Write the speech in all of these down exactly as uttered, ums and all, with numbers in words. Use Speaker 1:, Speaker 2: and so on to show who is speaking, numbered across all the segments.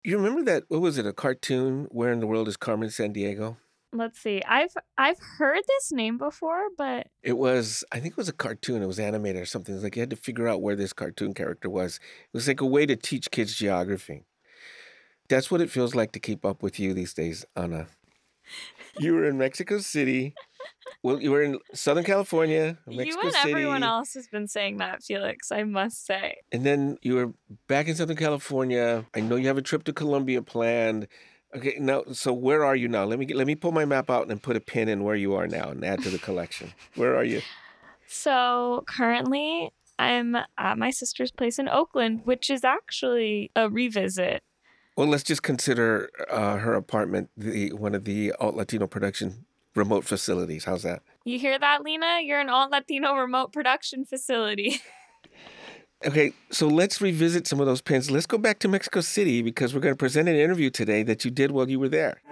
Speaker 1: You remember that what was it, a cartoon, Where in the World is Carmen Sandiego?
Speaker 2: Let's see. I've I've heard this name before, but
Speaker 1: It was I think it was a cartoon, it was animated or something. It's like you had to figure out where this cartoon character was. It was like a way to teach kids geography. That's what it feels like to keep up with you these days, Ana. You were in Mexico City. Well, you were in Southern California,
Speaker 2: you
Speaker 1: Mexico
Speaker 2: and everyone
Speaker 1: City,
Speaker 2: else has been saying that, Felix, I must say.
Speaker 1: and then you were back in Southern California. I know you have a trip to Colombia planned. Okay, now, so where are you now? Let me get, let me pull my map out and put a pin in where you are now and add to the collection. Where are you?
Speaker 2: So currently, I'm at my sister's place in Oakland, which is actually a revisit.
Speaker 1: Well, let's just consider uh, her apartment the one of the alt Latino production remote facilities. How's that?
Speaker 2: You hear that, Lena? You're an alt Latino remote production facility.
Speaker 1: Okay, so let's revisit some of those pins. Let's go back to Mexico City because we're going to present an interview today that you did while you were there.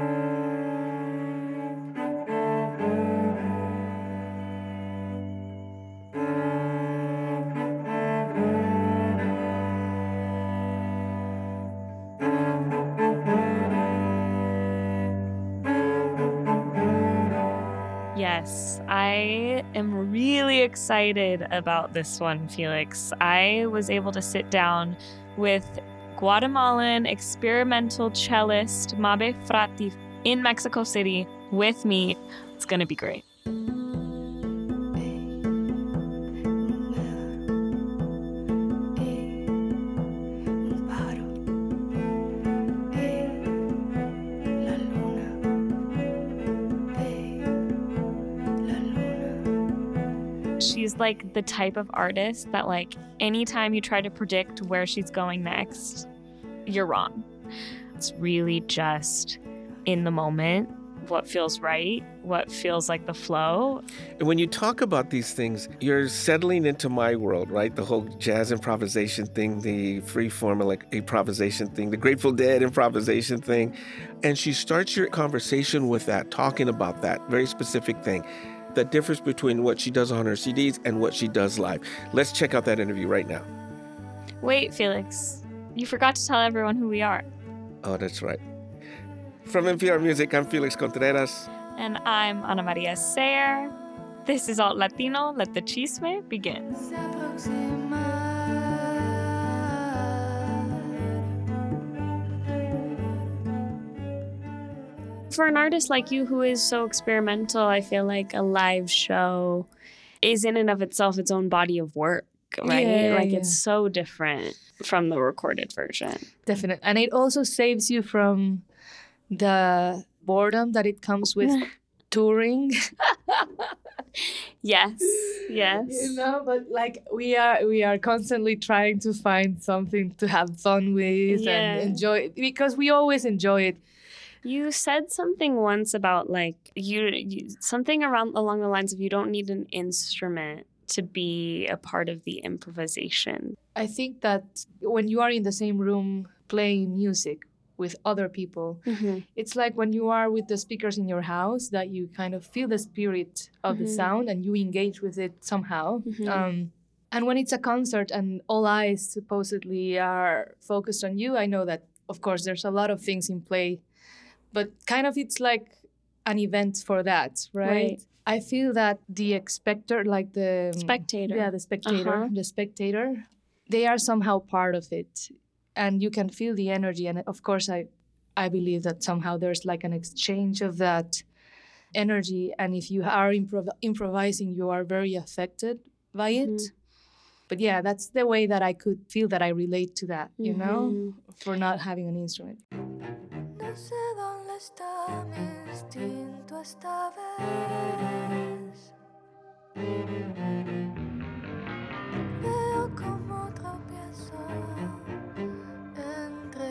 Speaker 2: Yes, I am really excited about this one, Felix. I was able to sit down with Guatemalan experimental cellist Mabe Frati in Mexico City with me. It's going to be great. She's like the type of artist that, like, anytime you try to predict where she's going next, you're wrong. It's really just in the moment, what feels right, what feels like the flow.
Speaker 1: And when you talk about these things, you're settling into my world, right? The whole jazz improvisation thing, the free form like improvisation thing, the Grateful Dead improvisation thing. And she starts your conversation with that, talking about that very specific thing. The difference between what she does on her C Ds and what she does live. Let's check out that interview right now.
Speaker 2: Wait, Felix, you forgot to tell everyone who we are.
Speaker 1: Oh, that's right. From N P R Music, I'm Felix Contreras.
Speaker 2: And I'm Ana Maria Sayer. This is Alt Latino. Let the chisme begin. For an artist like you who is so experimental, I feel like a live show is in and of itself its own body of work, right?
Speaker 3: Yeah,
Speaker 2: like
Speaker 3: yeah.
Speaker 2: it's so different from the recorded version.
Speaker 3: Definitely. And it also saves you from the boredom that it comes with touring.
Speaker 2: Yes, yes.
Speaker 3: You know, but like we are we are constantly trying to find something to have fun with
Speaker 2: Yeah.
Speaker 3: and enjoy because we always enjoy it.
Speaker 2: You said something once about like you, you something around along the lines of you don't need an instrument to be a part of the improvisation.
Speaker 3: I think that when you are in the same room playing music with other people,
Speaker 2: Mm-hmm.
Speaker 3: it's like when you are with the speakers in your house that you kind of feel the spirit of the
Speaker 2: Mhm.
Speaker 3: sound and you engage with it somehow.
Speaker 2: Mhm.
Speaker 3: Um, and when it's a concert and all eyes supposedly are focused on you, I know that, of course, there's a lot of things in play, but kind of it's like an event for that, right?
Speaker 2: Right.
Speaker 3: I feel that the expector, like the
Speaker 2: Spectator.
Speaker 3: yeah, the spectator,
Speaker 2: Uh-huh.
Speaker 3: the spectator, they are somehow part of it, and you can feel the energy. And of course, I, I believe that somehow there's like an exchange of that energy. And if you are improv- improvising, you are very affected by it.
Speaker 2: Mhm.
Speaker 3: But yeah, that's the way that I could feel that I relate to that, you know,
Speaker 2: Mhm.
Speaker 3: for not having an instrument.
Speaker 4: No sé dónde está mi instinto esta vez. Veo como tropiezo entre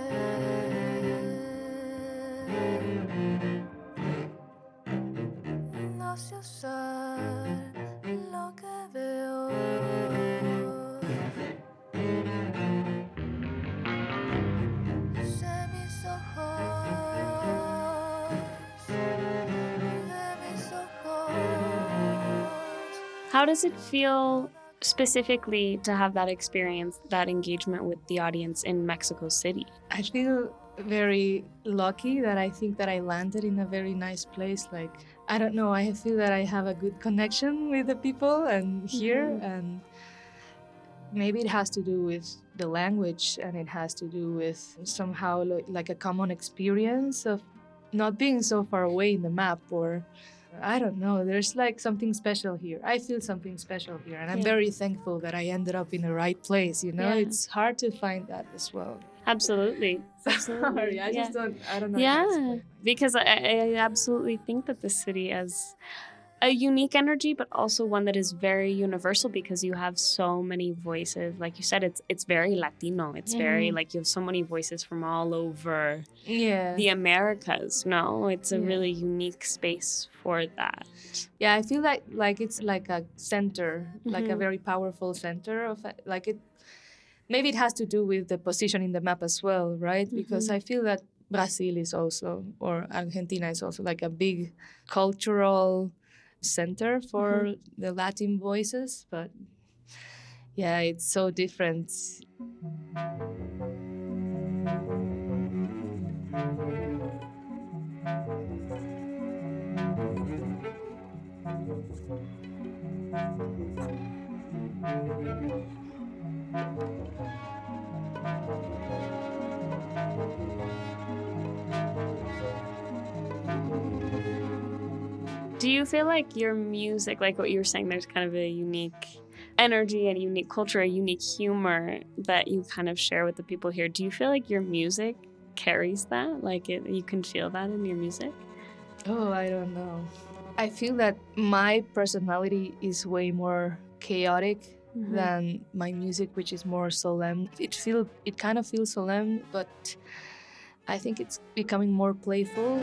Speaker 4: no sé usar lo que veo. Sé mis ojos, de mis ojos.
Speaker 2: How does it feel specifically to have that experience, that engagement with the audience in Mexico City?
Speaker 3: I feel very lucky that I think that I landed in a very nice place. Like, I don't know, I feel that I have a good connection with the people and here,
Speaker 2: Mhm.
Speaker 3: and maybe it has to do with the language, and it has to do with somehow lo- like a common experience of not being so far away in the map, or I don't know, there's like something special here. I feel something special here, and I'm
Speaker 2: Yeah.
Speaker 3: very thankful that I ended up in the right place, you know?
Speaker 2: Yeah.
Speaker 3: It's hard to find that as well.
Speaker 2: Absolutely. Absolutely.
Speaker 3: Sorry, I
Speaker 2: yeah.
Speaker 3: just don't, I don't know. how to
Speaker 2: Yeah,
Speaker 3: explain myself.
Speaker 2: because I, I absolutely think that this city has a unique energy, but also one that is very universal because you have so many voices. Like you said, it's it's very Latino. It's very
Speaker 3: Mhm.
Speaker 2: like you have so many voices from all over
Speaker 3: Yeah.
Speaker 2: the Americas. No, it's a
Speaker 3: Yeah.
Speaker 2: really unique space for that.
Speaker 3: Yeah, I feel like like it's like a center, like a
Speaker 2: Mhm.
Speaker 3: very powerful center of it. Like it. Maybe it has to do with the position in the map as well, right? Because
Speaker 2: Mhm.
Speaker 3: I feel that Brazil is also, or Argentina is also like a big cultural center for the Latin voices, but yeah, it's so different.
Speaker 2: Do you feel like your music, like what you were saying, there's kind of a unique energy and a unique culture, a unique humor that you kind of share with the people here? Do you feel like your music carries that? Like it, you can feel that in your music?
Speaker 3: Oh, I don't know. I feel that my personality is way more chaotic
Speaker 2: Mhm.
Speaker 3: than my music, which is more solemn. It feel it kind of feels solemn, but I think it's becoming more playful.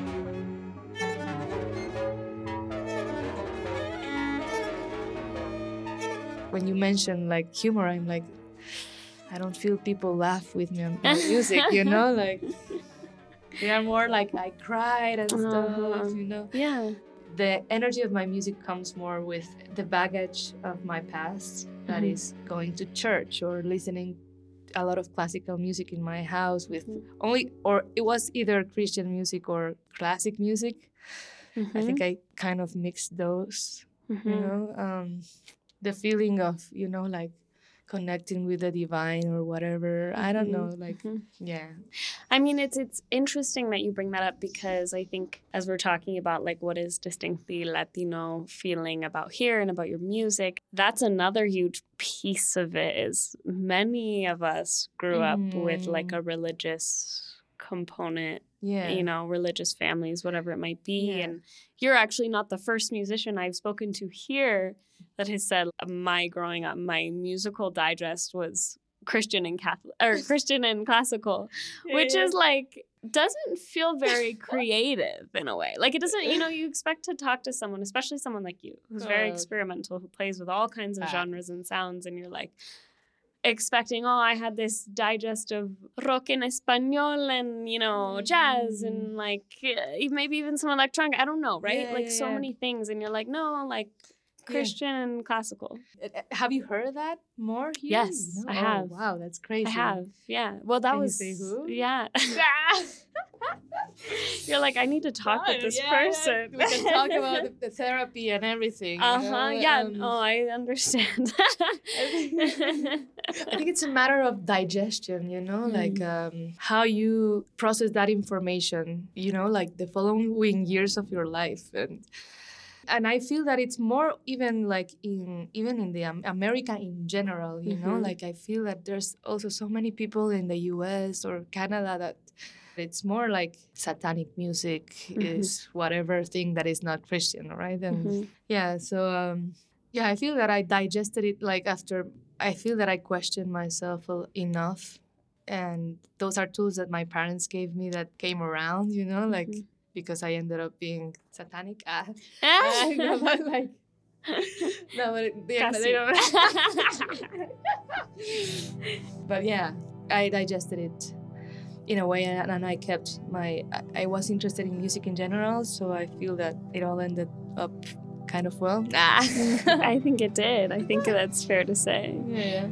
Speaker 3: When you mention like humor, I'm like, I don't feel people laugh with me on my music, you know? Like, they are more like I cried and stuff,
Speaker 2: Uh-huh.
Speaker 3: you know?
Speaker 2: Yeah.
Speaker 3: The energy of my music comes more with the baggage of my past, that
Speaker 2: Mhm.
Speaker 3: is going to church or listening a lot of classical music in my house with
Speaker 2: Mhm.
Speaker 3: only, or it was either Christian music or classic music. I think I kind of mixed those,
Speaker 2: Mhm.
Speaker 3: you know? Um, the feeling of, you know, like connecting with the divine or whatever. I don't
Speaker 2: Mhm.
Speaker 3: know, like,
Speaker 2: Mhm.
Speaker 3: yeah.
Speaker 2: I mean, it's it's interesting that you bring that up because I think as we're talking about like what is distinctly Latino feeling about here and about your music, that's another huge piece of it is many of us grew up with like
Speaker 3: Mm.
Speaker 2: a religious component,
Speaker 3: Yeah.
Speaker 2: you know, religious families, whatever it might be.
Speaker 3: Yeah.
Speaker 2: And you're actually not the first musician I've spoken to here that has said my growing up, my musical digest was Christian and Catholic or Christian and classical, which is like doesn't feel very creative in a way. Like it doesn't, you know, you expect to talk to someone, especially someone like you, who's very
Speaker 3: Uh,
Speaker 2: experimental, who plays with all kinds of
Speaker 3: Ah.
Speaker 2: genres and sounds, and you're like expecting, oh, I had this digest of rock en español and, you know, jazz and like eh, maybe even some electronic, I don't know, right?
Speaker 3: Yeah,
Speaker 2: like
Speaker 3: yeah,
Speaker 2: so
Speaker 3: yeah.
Speaker 2: many things, and you're like, no, like Christian and classical.
Speaker 3: Uh, uh, Have you heard that more here?
Speaker 2: Yes,
Speaker 3: You know?
Speaker 2: I
Speaker 3: Oh,
Speaker 2: have.
Speaker 3: wow, that's crazy.
Speaker 2: I have, yeah. Well, that
Speaker 3: Can you
Speaker 2: was
Speaker 3: say who?
Speaker 2: Yeah. You're like, I need to talk with this
Speaker 3: Yeah,
Speaker 2: person.
Speaker 3: Yeah. We can talk about the, the therapy and everything. you
Speaker 2: Uh
Speaker 3: know?
Speaker 2: huh. Yeah.
Speaker 3: Um,
Speaker 2: oh, I understand.
Speaker 3: I think it's a matter of digestion, you know, like
Speaker 2: Mm.
Speaker 3: um, how you process that information, you know, like the following years of your life. And and I feel that it's more even like in even in the um, America in general, you know,
Speaker 2: Mhm.
Speaker 3: like I feel that there's also so many people in the U S or Canada that it's more like satanic music is whatever thing that is not Christian, right? And
Speaker 2: Mhm.
Speaker 3: yeah, so um, yeah, I feel that I digested it like after I feel that I questioned myself a- enough. And those are tools that my parents gave me that came around, you know, like
Speaker 2: Mhm.
Speaker 3: because I ended up being satanic. Ah,
Speaker 2: Ah.
Speaker 3: no, but like, no, but it- they,
Speaker 2: Casi.
Speaker 3: they don't. But yeah, I digested it in a way, and, and I kept my. I, I was interested in music in general, so I feel that it all ended up kind of well. Ah.
Speaker 2: I think it did. I think that's fair to say.
Speaker 3: Yeah.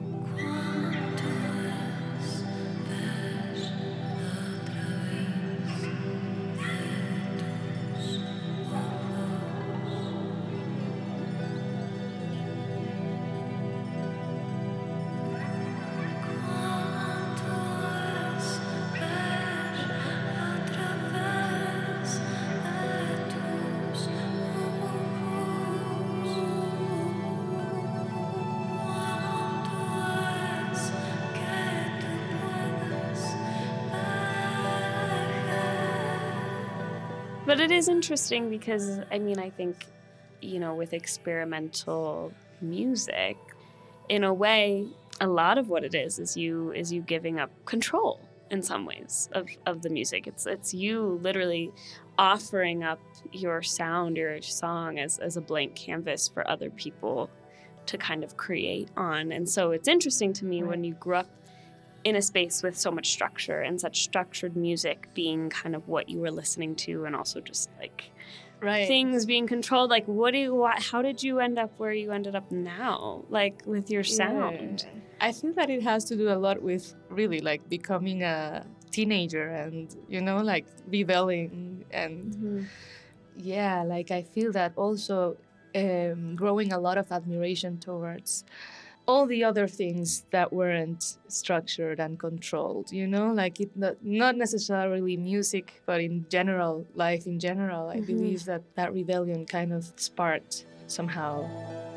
Speaker 2: But it is interesting because, I mean, I think, you know, with experimental music, in a way, a lot of what it is is you is you giving up control in some ways of, of the music. It's it's you literally offering up your sound, your song as, as a blank canvas for other people to kind of create on. And so it's interesting to me
Speaker 3: Right.
Speaker 2: when you grew up in a space with so much structure and such structured music being kind of what you were listening to, and also just like
Speaker 3: Right.
Speaker 2: things being controlled. Like, what do you, what, how did you end up where you ended up now, like with your sound?
Speaker 3: Yeah. I feel that it has to do a lot with really like becoming a teenager and, you know, like rebelling. And
Speaker 2: Mhm.
Speaker 3: yeah, like I feel that also um, growing a lot of admiration towards all the other things that weren't structured and controlled, you know, like it not, not necessarily music, but in general, life in general. I
Speaker 2: Mhm.
Speaker 3: believe that that rebellion kind of sparked somehow.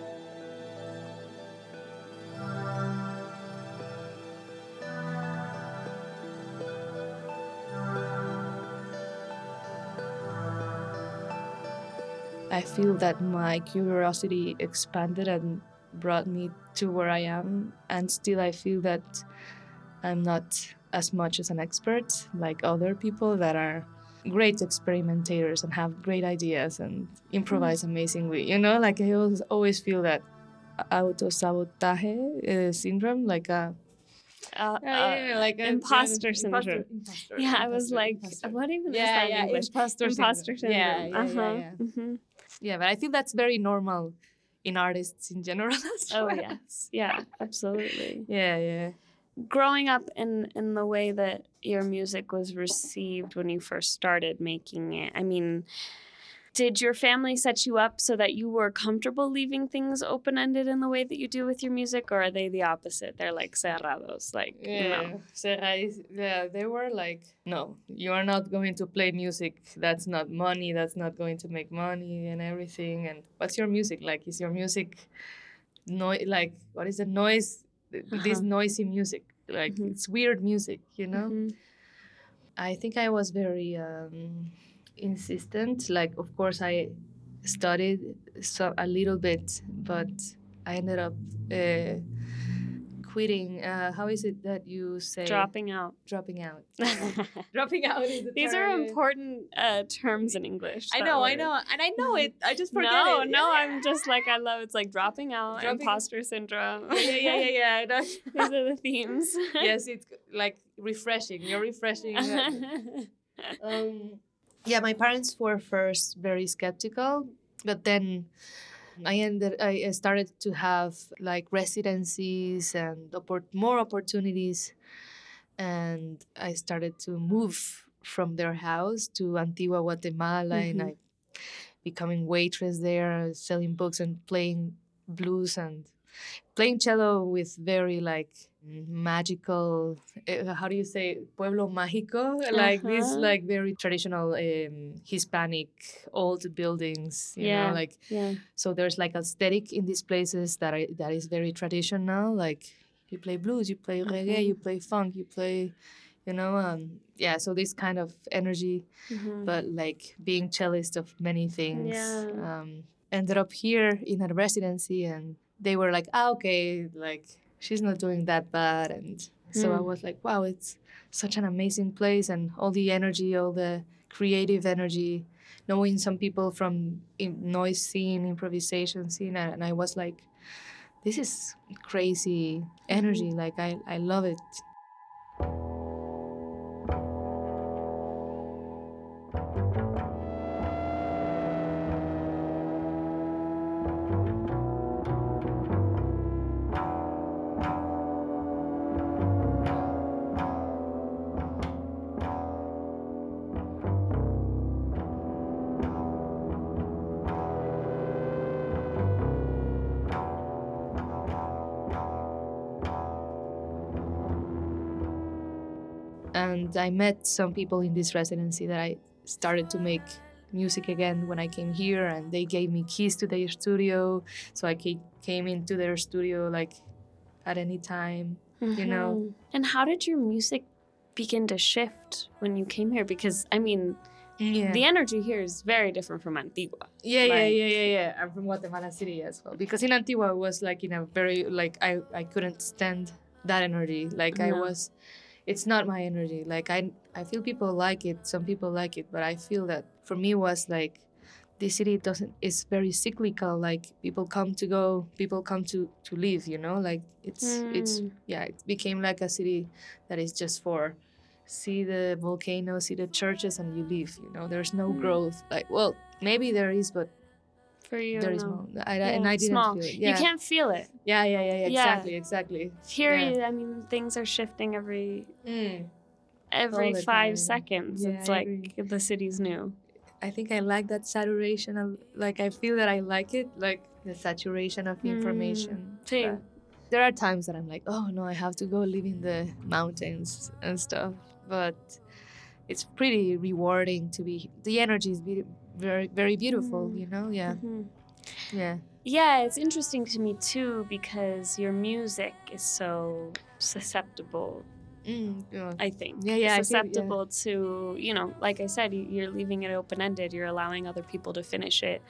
Speaker 3: I feel that my curiosity expanded and brought me to where I am. And still, I feel that I'm not as much as an expert like other people that are great experimentators and have great ideas and improvise amazingly. You know, like I always, always feel that auto-sabotage uh, syndrome, like a
Speaker 2: Uh,
Speaker 3: yeah, yeah, like a-
Speaker 2: imposter
Speaker 3: yeah,
Speaker 2: syndrome.
Speaker 3: imposter- imposter-
Speaker 2: Yeah, I was
Speaker 3: imposter-
Speaker 2: like,
Speaker 3: imposter.
Speaker 2: what even
Speaker 3: Yeah,
Speaker 2: is that
Speaker 3: yeah,
Speaker 2: in English?
Speaker 3: imposter
Speaker 2: Imposter
Speaker 3: syndrome.
Speaker 2: syndrome.
Speaker 3: Yeah, yeah,
Speaker 2: uh-huh.
Speaker 3: yeah, yeah.
Speaker 2: Mhm.
Speaker 3: Yeah, but I think that's very normal in artists in general as
Speaker 2: Oh
Speaker 3: well.
Speaker 2: yes, yeah, absolutely.
Speaker 3: Yeah, yeah.
Speaker 2: Growing up in in the way that your music was received when you first started making it, I mean, did your family set you up so that you were comfortable leaving things open-ended in the way that you do with your music, or are they the opposite? They're like cerrados, like
Speaker 3: Yeah,
Speaker 2: no.
Speaker 3: so I, yeah, they were like, no, you are not going to play music. That's not money. That's not going to make money and everything. And what's your music like? Is your music noise? Like, what is the noise? This
Speaker 2: Uh-huh.
Speaker 3: noisy music, like
Speaker 2: Mhm.
Speaker 3: it's weird music, you know.
Speaker 2: Mhm.
Speaker 3: I think I was very um, insistent. Like, of course, I studied so a little bit, but I ended up uh, quitting. Uh, how is it that you say
Speaker 2: Dropping out.
Speaker 3: dropping out? Dropping out is the
Speaker 2: These
Speaker 3: term,
Speaker 2: are
Speaker 3: yeah.
Speaker 2: important uh, terms in English.
Speaker 3: I
Speaker 2: that
Speaker 3: know, I
Speaker 2: word.
Speaker 3: know, and I know it. I just forget
Speaker 2: no,
Speaker 3: it.
Speaker 2: no,
Speaker 3: Yeah.
Speaker 2: I'm just like, I love it's like dropping out,
Speaker 3: Dropping-
Speaker 2: imposter syndrome.
Speaker 3: Yeah, yeah, yeah, yeah. yeah. I know.
Speaker 2: These are the themes.
Speaker 3: Yes, it's like refreshing. You're refreshing. uh, um, yeah, my parents were first very skeptical, but then I ended. I started to have like residencies and oppor- more opportunities, and I started to move from their house to Antigua, Guatemala, and
Speaker 2: Mhm.
Speaker 3: I becoming waitress there, selling books and playing blues and playing cello with very like magical uh, how do you say pueblo mágico, like these
Speaker 2: Uh-huh.
Speaker 3: like very traditional um, Hispanic old buildings, you
Speaker 2: Yeah.
Speaker 3: know, like
Speaker 2: Yeah.
Speaker 3: so there's like aesthetic in these places that are, that is very traditional, like you play blues, you play reggae,
Speaker 2: Mhm.
Speaker 3: you play funk, you play, you know, um, yeah, so this kind of energy,
Speaker 2: Mhm.
Speaker 3: but like being cellist of many things.
Speaker 2: Yeah.
Speaker 3: Um, ended up here in a residency, and they were like, ah, okay, like she's not doing that bad. And so I
Speaker 2: Mm.
Speaker 3: was like, wow, it's such an amazing place, and all the energy, all the creative energy, knowing some people from in noise scene, improvisation scene, and and I was like, this is crazy energy. Like I, I love it. And I met some people in this residency that I started to make music again when I came here, and they gave me keys to their studio, so I ca- came into their studio like at any time, you know.
Speaker 5: Mhm. And how did your music begin to shift when you came here? Because, I mean,
Speaker 3: Yeah.
Speaker 5: the energy here is very different from Antigua.
Speaker 3: Yeah, yeah,
Speaker 5: Like-
Speaker 3: yeah, yeah, yeah. I'm from Guatemala City as well. Because in Antigua, it was like in a very, like, I, I couldn't stand that energy. Like, I
Speaker 5: No.
Speaker 3: was, it's not my energy. Like, I, I feel people like it. Some people like it. But I feel that for me was like, this city doesn't, it's very cyclical. Like, people come to go, people come to, to leave, you know? Like, it's, it's,
Speaker 5: Mm.
Speaker 3: yeah, it became like a city that is just for see the volcano, see the churches, and you leave. You know, there's no
Speaker 5: Mm.
Speaker 3: growth. Like, well, maybe there is, but
Speaker 5: For you,
Speaker 3: there is
Speaker 5: no.
Speaker 3: no. I,
Speaker 5: Yeah,
Speaker 3: and I didn't
Speaker 5: small.
Speaker 3: feel it.
Speaker 5: You
Speaker 3: Yeah.
Speaker 5: can't feel it.
Speaker 3: Yeah, yeah, yeah, yeah.
Speaker 5: Yeah.
Speaker 3: Exactly, exactly.
Speaker 5: Here,
Speaker 3: Yeah.
Speaker 5: you- I mean, things are shifting every
Speaker 3: Mm.
Speaker 5: every
Speaker 3: All the
Speaker 5: five
Speaker 3: time.
Speaker 5: seconds.
Speaker 3: Yeah,
Speaker 5: It's
Speaker 3: I
Speaker 5: like
Speaker 3: agree.
Speaker 5: the city's new.
Speaker 3: I think I like that saturation. Of, like, I feel that I like it. Like the saturation of information.
Speaker 5: Mm. Same.
Speaker 3: But there are times that I'm like, oh no, I have to go live in the mountains and stuff. But it's pretty rewarding to be. The energy is be, very, very beautiful.
Speaker 5: Mm.
Speaker 3: You know? Yeah,
Speaker 5: Mhm.
Speaker 3: yeah.
Speaker 5: Yeah, it's interesting to me too because your music is so susceptible.
Speaker 3: Mm, yeah.
Speaker 5: I think
Speaker 3: Yeah, yeah, I feel-
Speaker 5: susceptible to, you know, like I said, you- you're leaving it open ended. You're allowing other people to finish it.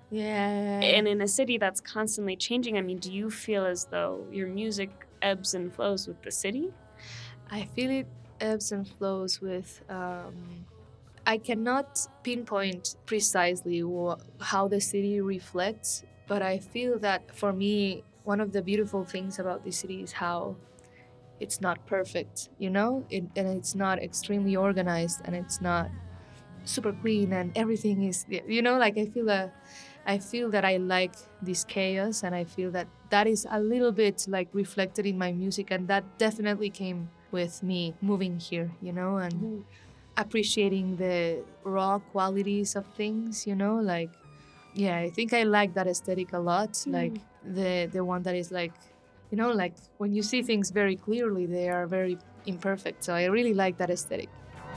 Speaker 3: Yeah.
Speaker 5: And in a city that's constantly changing, I mean, do you feel as though your music ebbs and flows with the city?
Speaker 3: I feel it ebbs and flows with. Um, I cannot pinpoint precisely wha- how the city reflects, but I feel that for me, one of the beautiful things about the city is how it's not perfect, you know, it, and it's not extremely organized, and it's not super clean, and everything is, you know, like I feel that. I feel that I like this chaos, and I feel that that is a little bit like reflected in my music, and that definitely came with me moving here, you know, and
Speaker 5: Mhm.
Speaker 3: appreciating the raw qualities of things, you know, like yeah, I think I like that aesthetic a lot, like the the one that is like, you know, like when you see things very clearly, they are very imperfect. So I really like that aesthetic.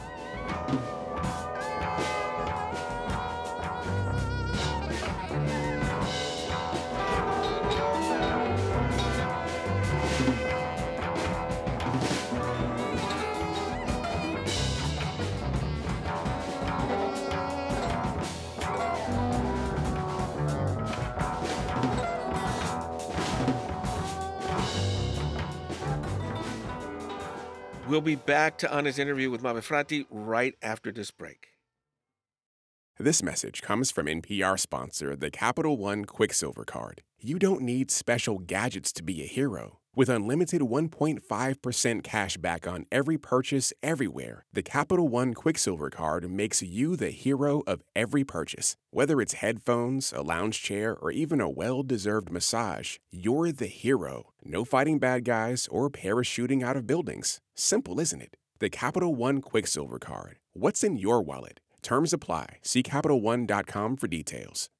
Speaker 1: We'll be back to Anna's interview with Mabe Frati right after this break.
Speaker 6: This message comes from N P R sponsor, the Capital One Quicksilver Card. You don't need special gadgets to be a hero. With unlimited one point five percent cash back on every purchase everywhere, the Capital One Quicksilver Card makes you the hero of every purchase. Whether it's headphones, a lounge chair, or even a well-deserved massage, you're the hero. No fighting bad guys or parachuting out of buildings. Simple, isn't it? The Capital One Quicksilver Card. What's in your wallet? Terms apply. See Capital One dot com for details.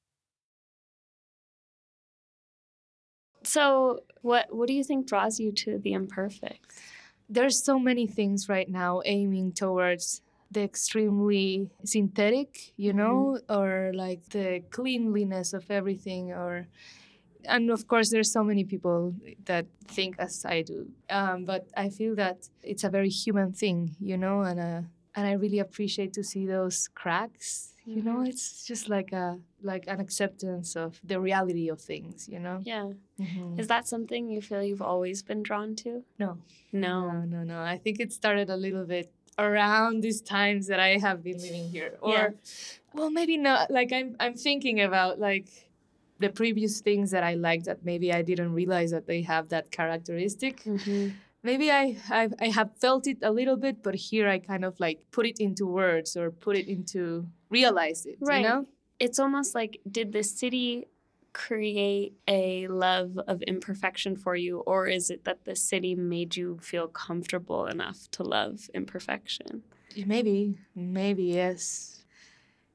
Speaker 5: So, what what do you think draws you to the imperfect?
Speaker 3: There's so many things right now aiming towards the extremely synthetic, you know, or like the cleanliness of everything, or and of course there's so many people that think as I do, um, but I feel that it's a very human thing, you know, and uh, and I really appreciate to see those cracks. You know,
Speaker 5: Mhm.
Speaker 3: it's just like a like an acceptance of the reality of things, you know.
Speaker 5: Yeah.
Speaker 3: Mhm.
Speaker 5: Is that something you feel you've always been drawn to?
Speaker 3: No.
Speaker 5: No.
Speaker 3: No, no, no. I think it started a little bit around these times that I have been living here. Or
Speaker 5: Yeah.
Speaker 3: well, maybe not. Like I'm I'm thinking about like the previous things that I liked that maybe I didn't realize that they have that characteristic.
Speaker 5: Mhm.
Speaker 3: Maybe I, I I have felt it a little bit, but here I kind of like put it into words or put it into realize it,
Speaker 5: Right.
Speaker 3: you know?
Speaker 5: It's almost like, did the city create a love of imperfection for you, or is it that the city made you feel comfortable enough to love imperfection?
Speaker 3: Maybe, maybe yes.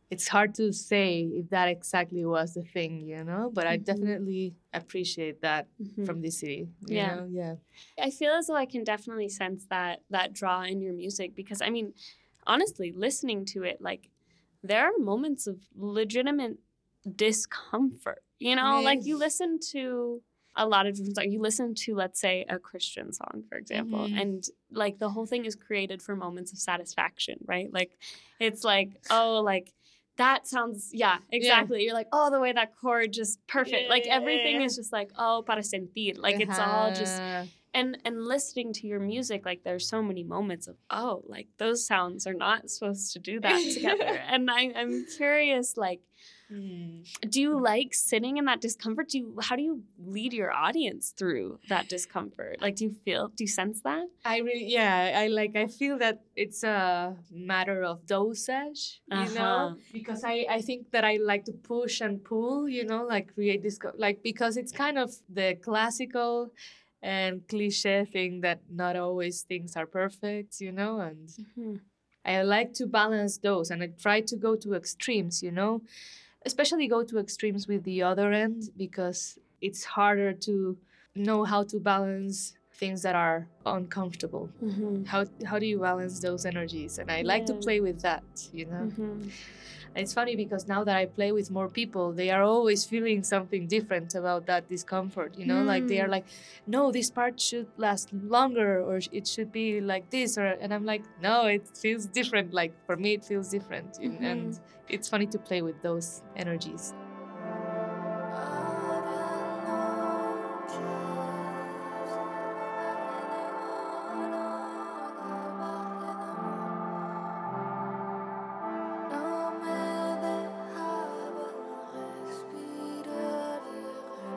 Speaker 3: it's hard to say if that exactly was the thing, you know, but I
Speaker 5: Mhm.
Speaker 3: definitely appreciate that
Speaker 5: Mhm.
Speaker 3: from this city. You
Speaker 5: Yeah.
Speaker 3: know? Yeah.
Speaker 5: I feel as though I can definitely sense that that draw in your music because I mean, honestly, listening to it, like there are moments of legitimate discomfort. You know, like you
Speaker 3: Yes.
Speaker 5: listen to a lot of different songs. You listen to, let's say, a Christian song, for example,
Speaker 3: Mhm.
Speaker 5: and like the whole thing is created for moments of satisfaction, right? Like it's like, oh, like that sounds, yeah, exactly. You're like, oh, the way that chord just perfect. Like everything
Speaker 3: Yeah.
Speaker 5: is just like, oh, para sentir. Like it's all just
Speaker 3: Uh-huh.
Speaker 5: and and listening to your music, like there's so many moments of, oh, like those sounds are not supposed to do that together. And I, I'm curious, like,
Speaker 3: Mm.
Speaker 5: do you like sitting in that discomfort? Do you how do you lead your audience through that discomfort? Like do you feel do you sense that?
Speaker 3: I really, yeah, I like, I feel that it's a matter of dosage, you
Speaker 5: Uh-huh.
Speaker 3: know, because I, I think that I like to push and pull, you know, like create this, co- like, because it's kind of the classical and cliche thing that not always things are perfect, you know, and
Speaker 5: Mm-hmm.
Speaker 3: I like to balance those and I try to go to extremes, you know, especially go to extremes with the other end because it's harder to know how to balance things that are uncomfortable.
Speaker 5: Mm-hmm.
Speaker 3: How how do you balance those energies? And I like to
Speaker 5: Yeah.
Speaker 3: play with that, you know.
Speaker 5: Mm-hmm.
Speaker 3: It's funny because now that I play with more people, they are always feeling something different about that discomfort, you know, like they are
Speaker 5: Hmm.
Speaker 3: like, no, this part should last longer or it should be like this or and I'm like, no, it feels different. Like for me it feels different. And-
Speaker 5: Mhm.
Speaker 3: And it's funny to play with those energies.
Speaker 4: No me dejaban respirar y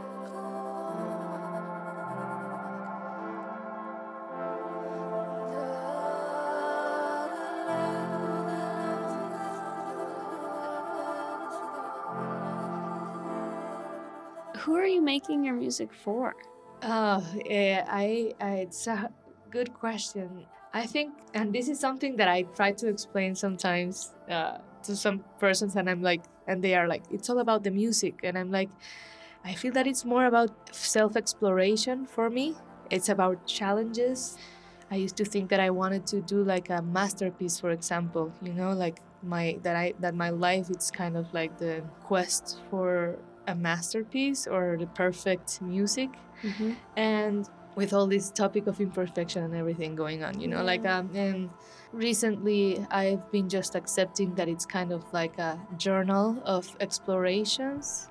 Speaker 5: Who are you making your music for?
Speaker 3: Oh, yeah, I, I, it's a good question. I think, and this is something that I try to explain sometimes uh, to some persons, and I'm like, and they are like, it's all about the music. And I'm like, I feel that it's more about self exploration for me. It's about challenges. I used to think that I wanted to do like a masterpiece, for example, you know, like my that I that my life it's kind of like the quest for a masterpiece or the perfect music.
Speaker 5: Mm-hmm.
Speaker 3: And with all this topic of imperfection and everything going on, you know, like
Speaker 5: Yeah.
Speaker 3: um and recently I've been just accepting that it's kind of like a journal of explorations.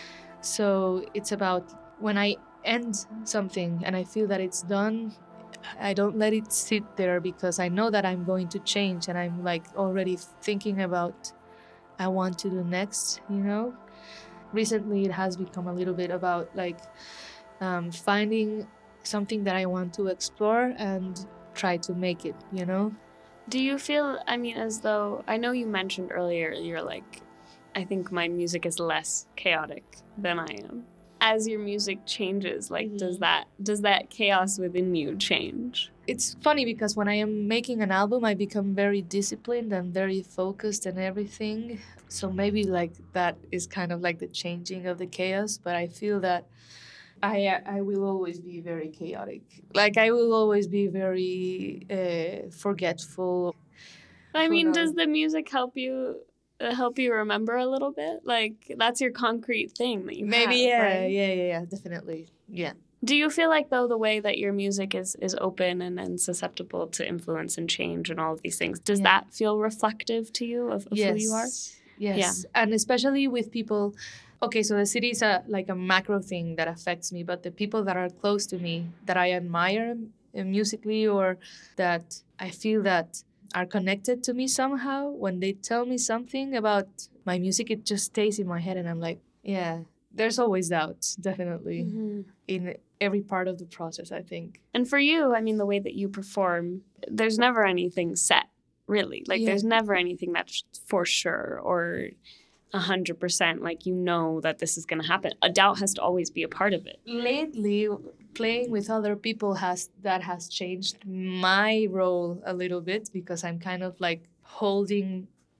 Speaker 3: So it's about when I end something and I feel that it's done, I don't let it sit there because I know that I'm going to change and I'm like already thinking about I want to do next, you know. Recently it has become a little bit about like um, finding something that I want to explore and try to make it, you know?
Speaker 5: Do you feel, I mean, as though, I know you mentioned earlier, you're like, I think my music is less chaotic than I am. As your music changes, like, does
Speaker 3: Mhm.
Speaker 5: that does that chaos within you change?
Speaker 3: It's funny because when I am making an album, I become very disciplined and very focused and everything. So maybe like that is kind of like the changing of the chaos, but I feel that I I will always be very chaotic. Like I will always be very uh, forgetful.
Speaker 5: I
Speaker 3: Who
Speaker 5: mean,
Speaker 3: knows?
Speaker 5: does the music help you uh, help you remember a little bit? Like, that's your concrete thing that you
Speaker 3: Maybe
Speaker 5: have,
Speaker 3: yeah,
Speaker 5: right?
Speaker 3: yeah, yeah, yeah, definitely. Yeah.
Speaker 5: Do you feel like though the way that your music is is open and, and susceptible to influence and change and all of these things, does
Speaker 3: Yeah.
Speaker 5: that feel reflective to you of, of who you are?
Speaker 3: Yes. And especially with people. Okay, so the city is a like a macro thing that affects me, but the people that are close to me that I admire uh, musically or that I feel that are connected to me somehow, when they tell me something about my music, it just stays in my head, and I'm like, yeah. There's always doubts, definitely,
Speaker 5: Mhm.
Speaker 3: in every part of the process. I think.
Speaker 5: And for you, I mean, the way that you perform, there's never anything set, really. Like,
Speaker 3: Yeah.
Speaker 5: there's never anything that's for sure or one hundred percent like you know that this is going to happen. A doubt has to always be a part of it.
Speaker 3: Lately, playing with other people has that has changed my role a little bit because I'm kind of like holding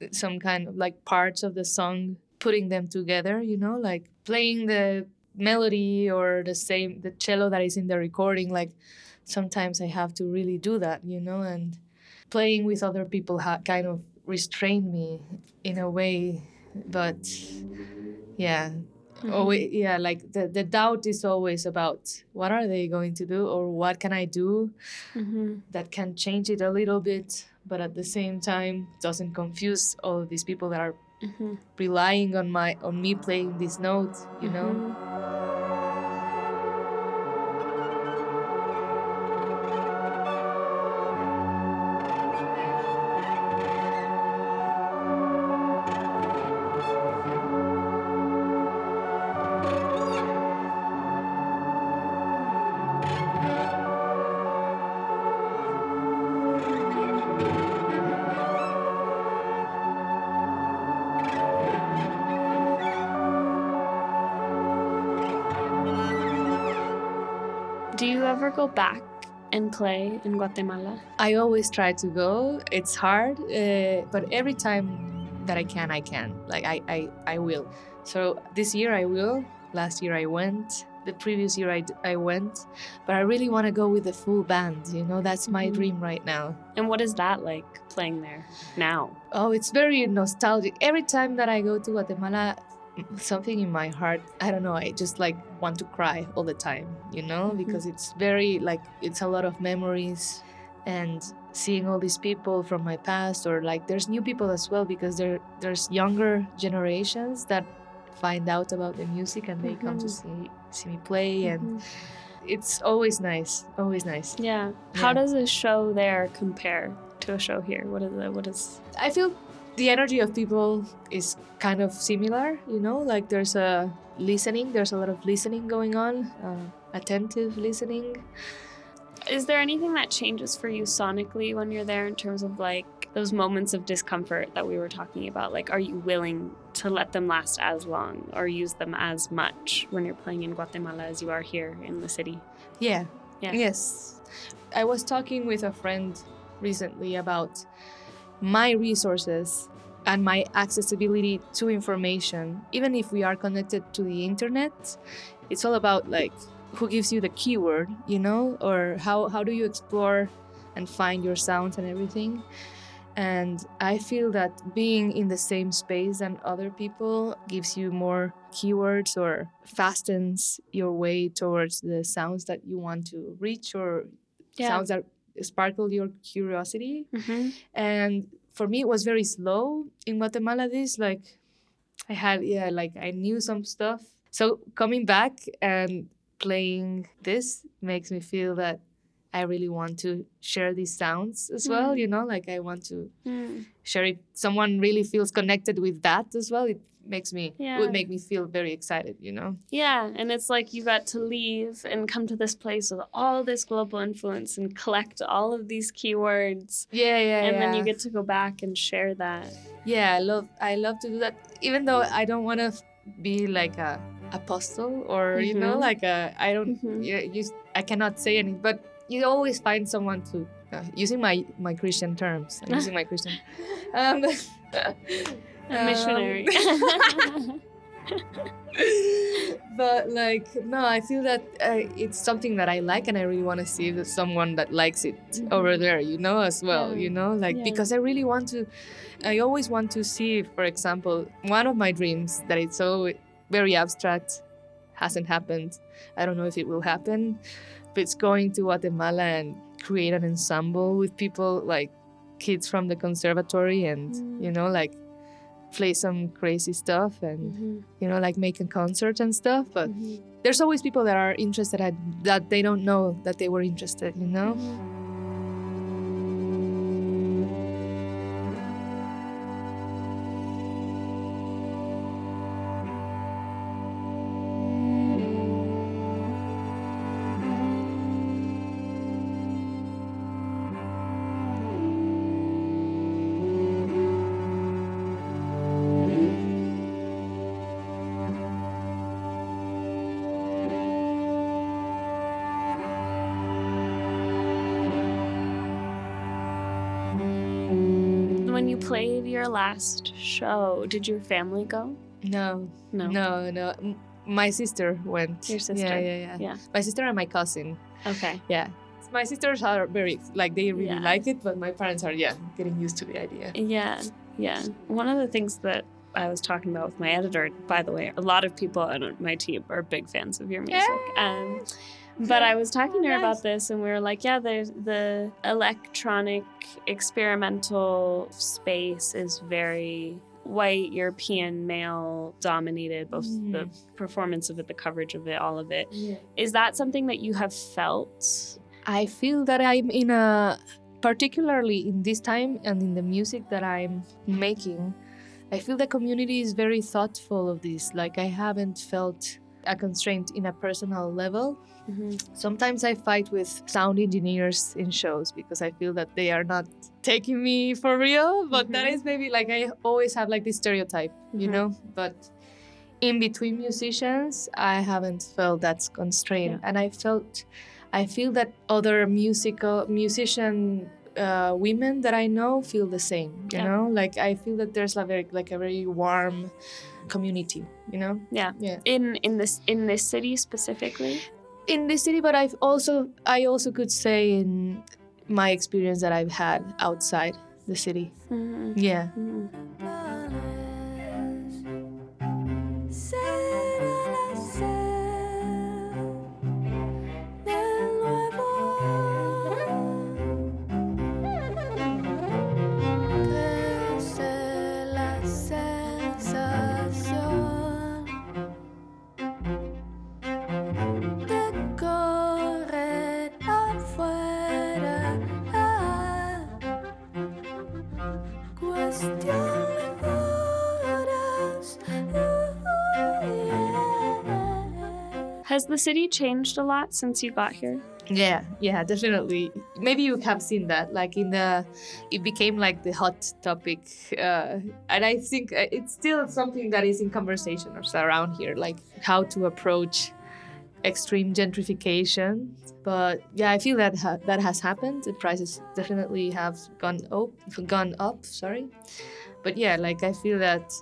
Speaker 3: some kind of like parts of the song, putting them together, you know, like playing the melody or the same the cello that is in the recording. Like sometimes I have to really do that, you know, and playing with other people ha- kind of restrained me in a way. But yeah,
Speaker 5: Mhm.
Speaker 3: always, yeah, like the, the doubt is always about what are they going to do or what can I do
Speaker 5: Mhm.
Speaker 3: that can change it a little bit, but at the same time doesn't confuse all of these people that are
Speaker 5: Mhm.
Speaker 3: relying on my on me playing this note, you know.
Speaker 5: Mhm. Do you ever go back and play in Guatemala?
Speaker 3: I always try to go. It's hard, uh, but every time that I can, I can. Like I, I, I will. So this year I will. Last year I went. The previous year I, d- I went. But I really want to go with the full band. You know, that's my
Speaker 5: Mhm.
Speaker 3: dream right now.
Speaker 5: And what is that like playing there now?
Speaker 3: Oh, it's very nostalgic. Every time that I go to Guatemala, something in my heart, I don't know, I just like want to cry all the time, you know,
Speaker 5: Mhm.
Speaker 3: because it's very like it's a lot of memories and seeing all these people from my past, or like there's new people as well, because there there's younger generations that find out about the music and they come to
Speaker 5: Mhm.
Speaker 3: see see me play, and
Speaker 5: Mhm.
Speaker 3: it's always nice, always nice.
Speaker 5: Yeah. How
Speaker 3: Yeah.
Speaker 5: does a show there compare to a show here? What is it? What is?
Speaker 3: I feel the energy of people is kind of similar, you know, like there's a listening, there's a lot of listening going on, uh, attentive listening.
Speaker 5: Is there anything that changes for you sonically when you're there in terms of like those moments of discomfort that we were talking about? Like, are you willing to let them last as long or use them as much when you're playing in Guatemala as you are here in the city?
Speaker 3: Yeah.
Speaker 5: Yeah.
Speaker 3: Yes. I was talking with a friend recently about my resources and my accessibility to information. Even if we are connected to the internet, it's all about like who gives you the keyword, you know, or how, how do you explore and find your sounds and everything. And I feel that being in the same space than other people gives you more keywords or fastens your way towards the sounds that you want to reach, or
Speaker 5: Yeah.
Speaker 3: sounds that sparkle your curiosity.
Speaker 5: Mm-hmm.
Speaker 3: And for me, it was very slow in Guatemala. This like I had, yeah, like I knew some stuff. So coming back and playing this makes me feel that I really want to share these sounds as well.
Speaker 5: Mm.
Speaker 3: You know, like I want to
Speaker 5: Mm.
Speaker 3: share it. Someone really feels connected with that as well. It makes me,
Speaker 5: Yeah.
Speaker 3: it would make me feel very excited, you know?
Speaker 5: Yeah, and it's like you got to leave and come to this place with all this global influence and collect all of these keywords.
Speaker 3: Yeah, yeah,
Speaker 5: And
Speaker 3: yeah.
Speaker 5: then you get to go back and share that.
Speaker 3: Yeah, I love I love to do that, even though I don't want to be like a apostle or you know
Speaker 5: Mhm.
Speaker 3: like a I don't
Speaker 5: Mhm.
Speaker 3: you, you I cannot say anything, but you always find someone to uh, using my my Christian terms. I'm using my Christian. Um,
Speaker 5: A missionary.
Speaker 3: um, but like no, I feel that uh, it's something that I like, and I really want to see that someone that likes it
Speaker 5: Mhm.
Speaker 3: over there, you know, as well.
Speaker 5: Yeah.
Speaker 3: You know, like
Speaker 5: Yeah.
Speaker 3: because I really want to. I always want to see, for example, one of my dreams that it's so very abstract, hasn't happened. I don't know if it will happen, but it's going to Guatemala and create an ensemble with people like kids from the conservatory, and
Speaker 5: Mm.
Speaker 3: you know, like play some crazy stuff and
Speaker 5: Mhm.
Speaker 3: you know, like make a concert and stuff. But
Speaker 5: Mhm.
Speaker 3: there's always people that are interested at, that they don't know that they were interested, you know.
Speaker 5: Mhm. played your last show, did your family go?
Speaker 3: No,
Speaker 5: No.
Speaker 3: no, no. M- My sister went.
Speaker 5: Your sister.
Speaker 3: Yeah, yeah, yeah.
Speaker 5: Yeah.
Speaker 3: My sister and my cousin.
Speaker 5: Okay.
Speaker 3: Yeah. My sisters are very, like, they really
Speaker 5: Yeah.
Speaker 3: like it, but my parents are, yeah, getting used to the idea.
Speaker 5: Yeah, yeah. One of the things that I was talking about with my editor, by the way, a lot of people on my team are big fans of your music. Um, but I was talking to her about this, and we were like, yeah, there's the electronic experimental space is very white, European, male dominated, both
Speaker 3: Mm.
Speaker 5: the performance of it, the coverage of it, all of it.
Speaker 3: Yeah.
Speaker 5: Is that something that you have felt?
Speaker 3: I feel that I'm in a, particularly in this time and in the music that I'm making, I feel the community is very thoughtful of this. Like, I haven't felt a constraint in a personal level.
Speaker 5: Mm-hmm.
Speaker 3: Sometimes I fight with sound engineers in shows because I feel that they are not taking me for real, but that
Speaker 5: Mhm.
Speaker 3: is maybe like I always have like this stereotype, you
Speaker 5: Mhm.
Speaker 3: know? But in between musicians, I haven't felt that constraint.
Speaker 5: Yeah.
Speaker 3: And I felt, I feel that other musical musician uh, women that I know feel the same, you
Speaker 5: Yeah.
Speaker 3: know? Like, I feel that there's a very, like a very warm community, you know?
Speaker 5: Yeah.
Speaker 3: Yeah.
Speaker 5: In in this in this city specifically?
Speaker 3: In this city, but I've also I also could say in my experience that I've had outside the city.
Speaker 5: Mm-hmm.
Speaker 3: Yeah.
Speaker 5: Mm-hmm.
Speaker 4: Será la sed del nuevo crece la sensación de correr afuera. Cuestión de horas.
Speaker 5: Has the city changed a lot since you got here?
Speaker 3: Yeah, yeah, definitely. Maybe you have seen that, like in the, it became like the hot topic, uh, and I think uh, it's still something that is in conversation or so around here, like how to approach extreme gentrification. But yeah, I feel that ha- that has happened. The prices definitely have gone up, gone up. Sorry, but yeah, like I feel that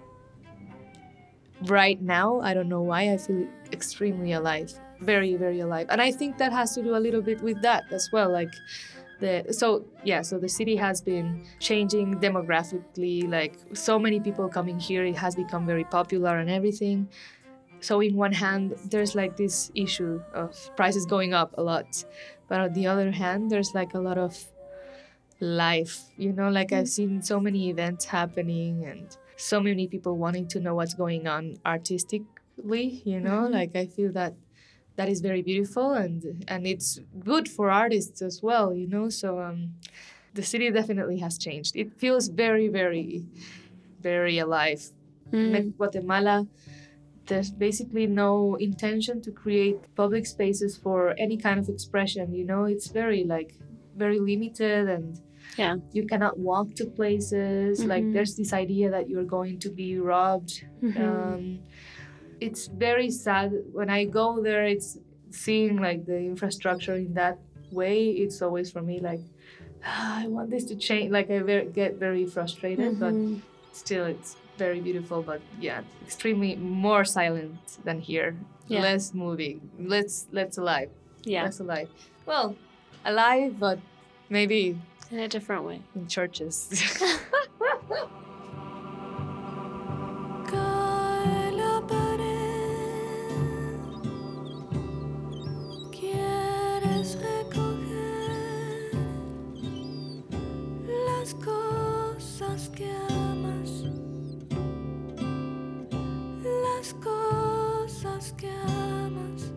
Speaker 3: right now, I don't know why, I feel extremely alive, very, very alive. And I think that has to do a little bit with that as well. Like the so yeah, so the city has been changing demographically, like so many people coming here, it has become very popular and everything. So in one hand, there's like this issue of prices going up a lot. But on the other hand, there's like a lot of life, you know, like I've seen so many events happening and so many people wanting to know what's going on artistically, you know,
Speaker 5: Mhm.
Speaker 3: like I feel that that is very beautiful and and it's good for artists as well, you know. So um, the city definitely has changed. It feels very, very, very alive. Met Guatemala, there's basically no intention to create public spaces for any kind of expression, you know. It's very like very limited and
Speaker 5: Yeah.
Speaker 3: you cannot walk to places. Like
Speaker 5: Mhm.
Speaker 3: there's this idea that you're going to be robbed.
Speaker 5: Mhm.
Speaker 3: Um, it's very sad when I go there. It's seeing like the infrastructure in that way. It's always for me like ah, I want this to change. Like I very, get very frustrated, but
Speaker 5: Mhm.
Speaker 3: still it's very beautiful. But yeah, extremely more silent than here.
Speaker 5: Yeah.
Speaker 3: Less moving. Let's let's alive.
Speaker 5: Yeah,
Speaker 3: Less alive. Well, alive, but maybe
Speaker 5: in a different way.
Speaker 3: in churches.
Speaker 4: Cae la pared. Quieres recoger las cosas que amas. Las cosas que amas.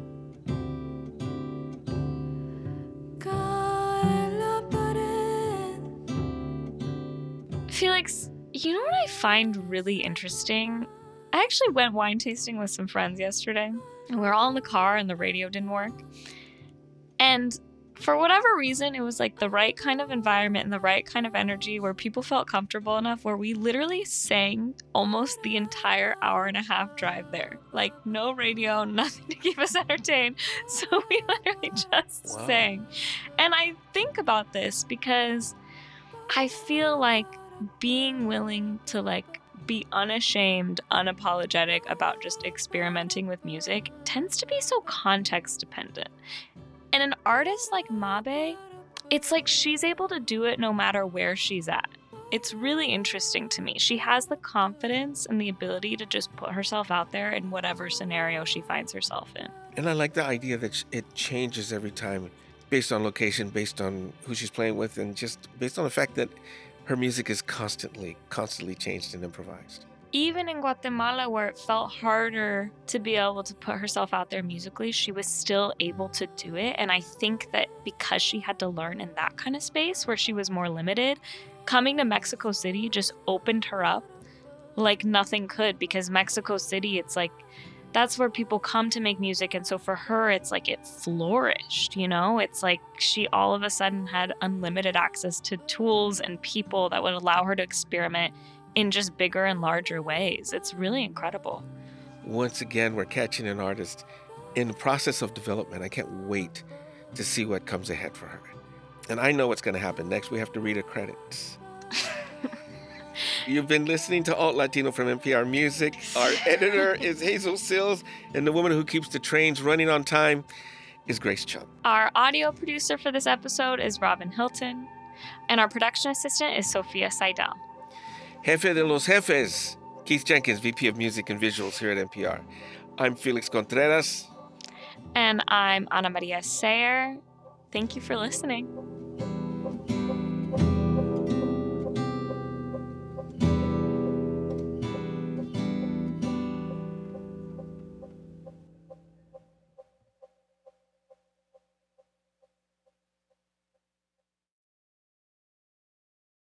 Speaker 4: Cae la pared.
Speaker 2: Felix, you know what I find really interesting? I actually went wine tasting with some friends yesterday, and we were all in the car and the radio didn't work. And for whatever reason, it was like the right kind of environment and the right kind of energy where people felt comfortable enough where we literally sang almost the entire hour and a half drive there. Like no radio, nothing to keep us entertained. So we literally just
Speaker 1: Wow.
Speaker 2: sang. And I think about this because I feel like being willing to like be unashamed, unapologetic about just experimenting with music tends to be so context dependent. And an artist like Mabe, it's like she's able to do it no matter where she's at. It's really interesting to me. She has the confidence and the ability to just put herself out there in whatever scenario she finds herself in.
Speaker 1: And I like the idea that it changes every time based on location, based on who she's playing with, and just based on the fact that her music is constantly, constantly changed and improvised.
Speaker 2: Even in Guatemala, where it felt harder to be able to put herself out there musically, she was still able to do it. And I think that because she had to learn in that kind of space where she was more limited, coming to Mexico City just opened her up like nothing could, because Mexico City, it's like, that's where people come to make music. And so for her, it's like it flourished, you know? It's like she all of a sudden had unlimited access to tools and people that would allow her to experiment in just bigger and larger ways. It's really incredible.
Speaker 1: Once again, we're catching an artist in the process of development. I can't wait to see what comes ahead for her. And I know what's going to happen next. We have to read her credits. You've been listening to Alt Latino from N P R Music. Our editor is Hazel Sills, and the woman who keeps the trains running on time is Grace Chung.
Speaker 2: Our audio producer for this episode is Robin Hilton, and our production assistant is Sophia Seidel.
Speaker 1: Jefe de los Jefes, Keith Jenkins, V P of Music and Visuals here at N P R. I'm Felix Contreras.
Speaker 2: And I'm Ana Maria Sayer. Thank you for listening.